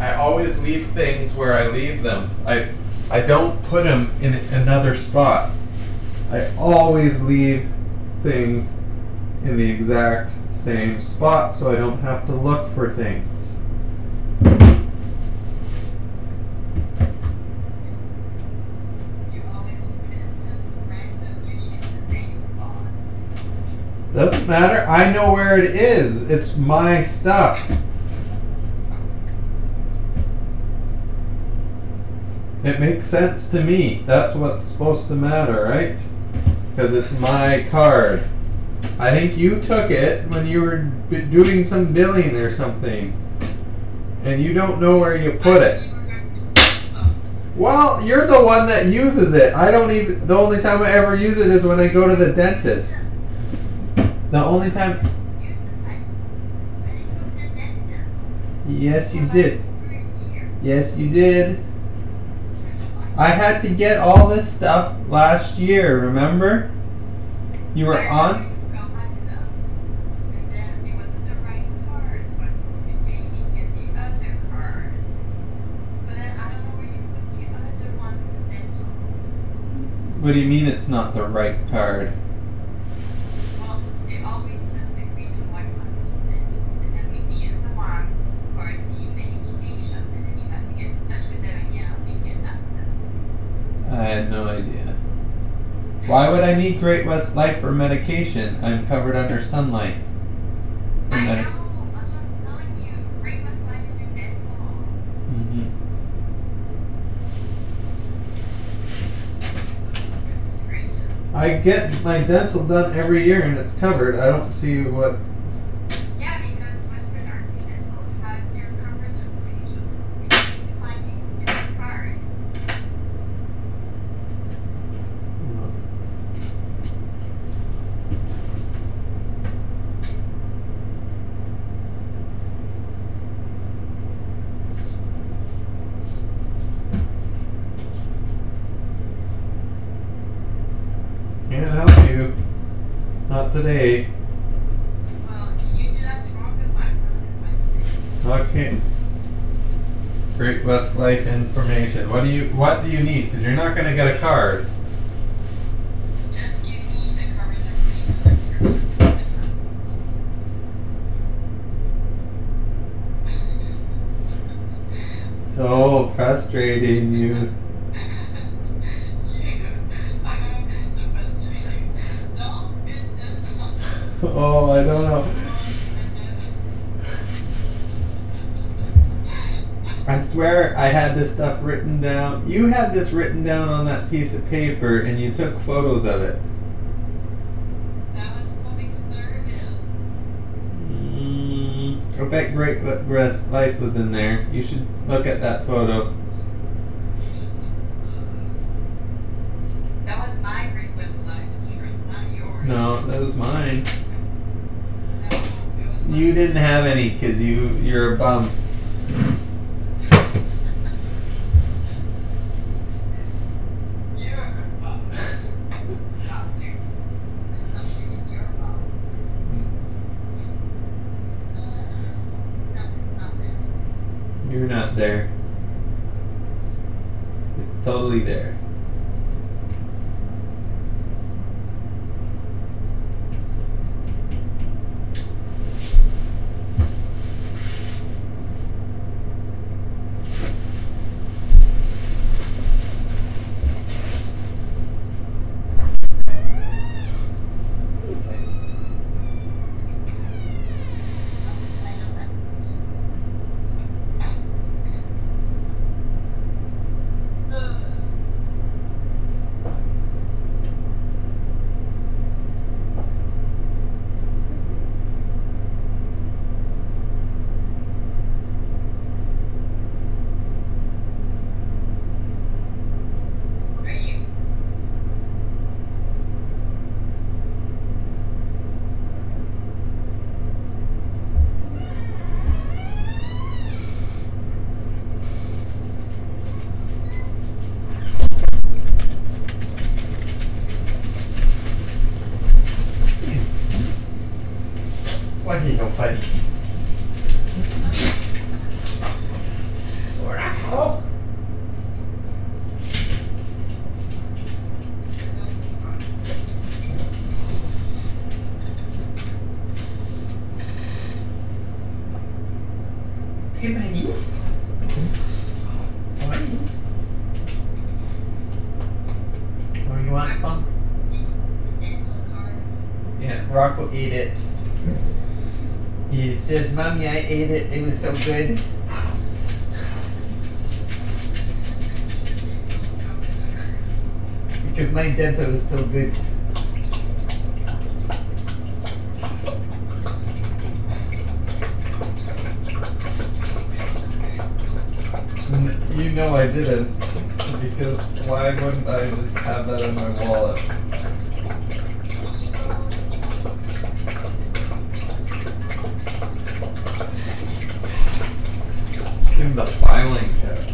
I always leave things where I leave them. I don't put them in another spot. I always leave things in the exact same spot so I don't have to look for things. You always put it just randomly in the same spot. Doesn't matter. I know where it is. It's my stuff. It makes sense to me. That's what's supposed to matter, right? Because it's my card. I think you took it when you were doing some billing or something. And you don't know where you put it. Well, you're the one that uses it. I don't even... The only time I ever use it is when I go to the dentist. The only time... Yes, you did. Yes, you did. I had to get all this stuff last year, remember? You were on? And then it wasn't the right card, so I told Jamie get the other card. But then I don't know where you put the other one for dental. What do you mean it's not the right card? Well, it always says the green and white one is dental. And then we be in the one for the medication, and then you have to get in touch with them again and get that set. I had no idea. Why would I need Great West Life for medication? I'm covered under Sun Life. I know, that's what I'm telling you. Great West Life is your dental. Mm-hmm. It's gracious. I get my dental done every year and it's covered. I don't see what... Yeah, because Western Arts Dental has your coverage information. You need to find these different cards. Can't help you. Not today. Well, you do that tomorrow because my phone is my screen. Okay. Great West Life information. What do you need? Because you're not going to get a card. Just give me the coverage information. So frustrating, you. The frustrating. No, it is. Oh, I don't know. I swear I had this stuff written down. You had this written down on that piece of paper and you took photos of it. That was public service. I bet Great West Life was in there. You should look at that photo. That was my Great West Life insurance, not yours. No, that was mine. No, it was You didn't have any because you're a bum. You're a bum. Not to. There's something in your mouth. No, it's not there. You're not there. It's totally there. I know that. What are you? What are you, buddy? What do you want, Spunk? Dental card. Yeah, Rock will eat it. He said, Mommy, I ate it. It was so good. Because my dental is so good. You know I didn't. Because why wouldn't I just have that in my wallet? It's in the filing cabinet.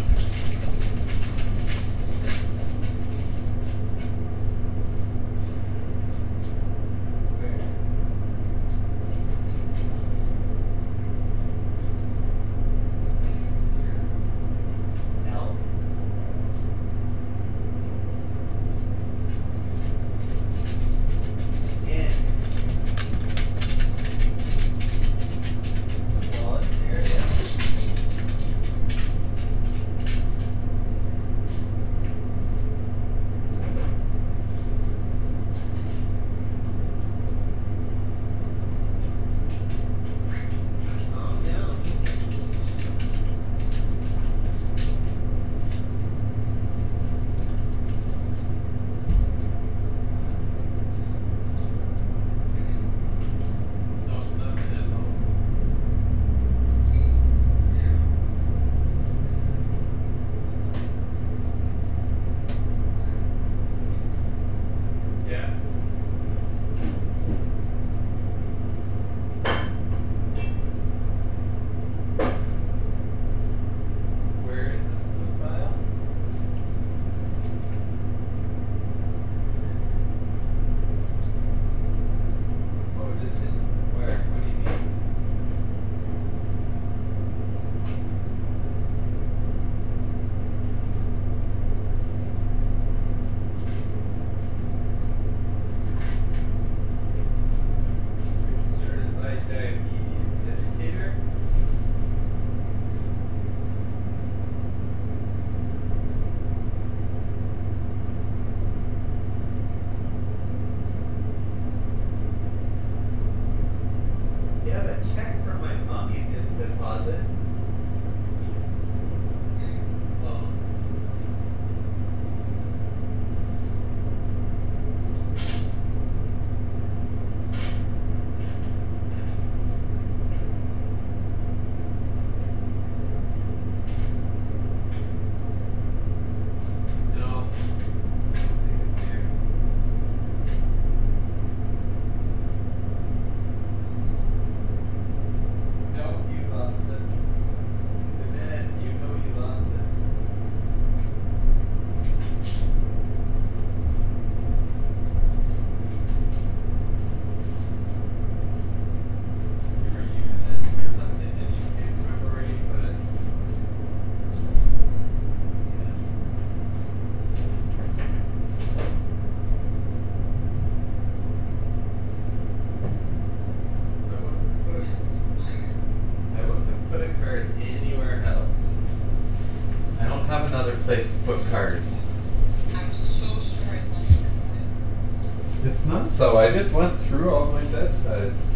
Place to put cards. I'm so sure it's on this side. It's not though. I just went through all my bedside.